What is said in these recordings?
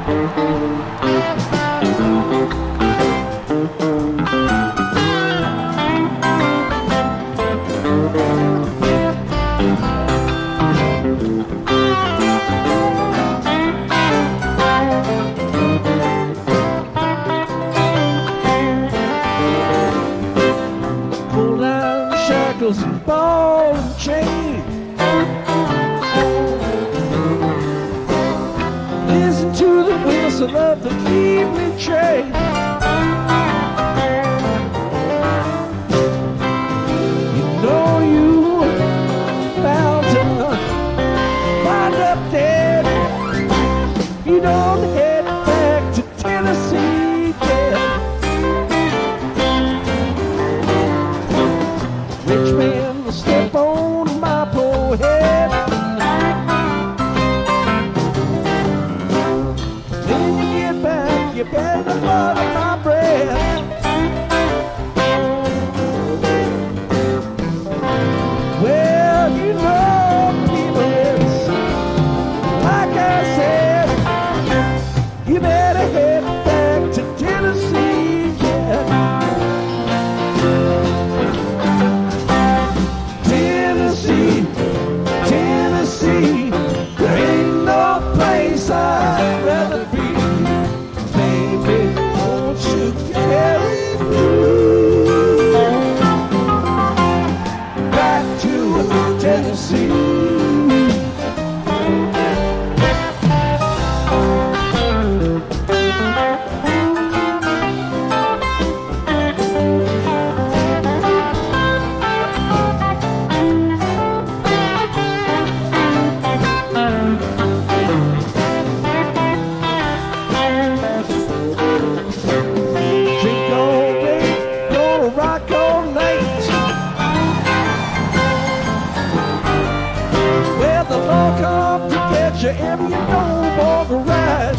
Pull down the shackles and ball and chain. Listen to the whistle of the evening train. You know you bound to wind up dead. You don't head back to Tennessee yet. Rich man will step on my poor head. When you get back, you better butter my bread. Well, you know, people, it's like I said, you better head back to Tennessee, yeah. Tennessee, Tennessee, there ain't no place I'd rather be. Baby, won't you carry me back to Tennessee? Drink all day, gonna rock all night. Well, the law come to get you if you don't walk right.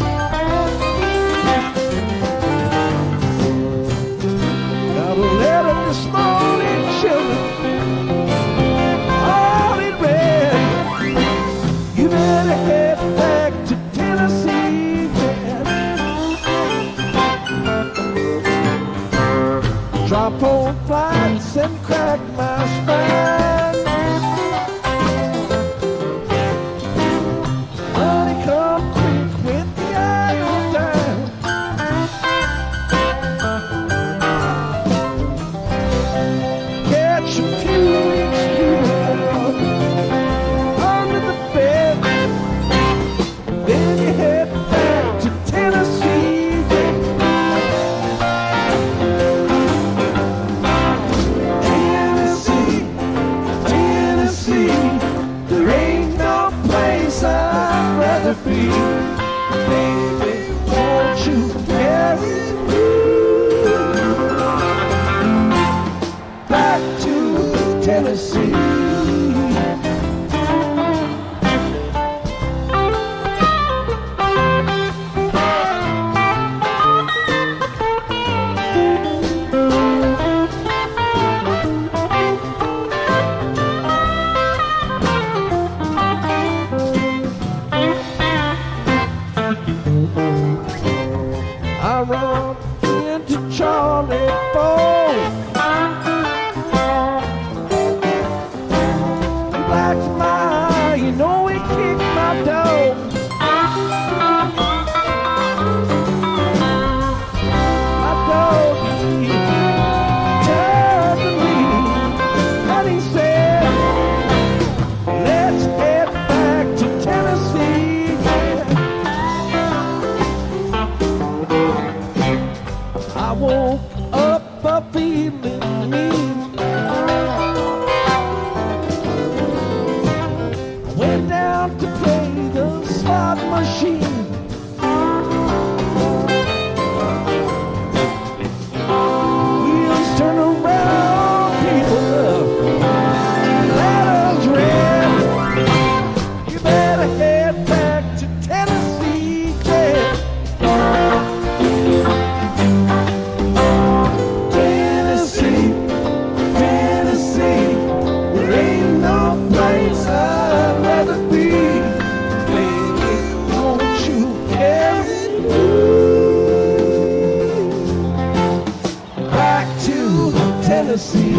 Got a letter this morning, children, all in red. You better head back to Tennessee, yeah. Drop on flights and crack my spine. Money come quick with the iodine. Catch a few weeks under the bed. Then you head back to Tennessee, yeah. Tennessee, Tennessee, there ain't no place I'd rather be. Baby, won't you carry me back to Tennessee? I run into Charlie Ball. He blacks my eye, you know he kicked my dog. My dog, he turned to me and he said, let's get back to Tennessee, yeah. Tennessee.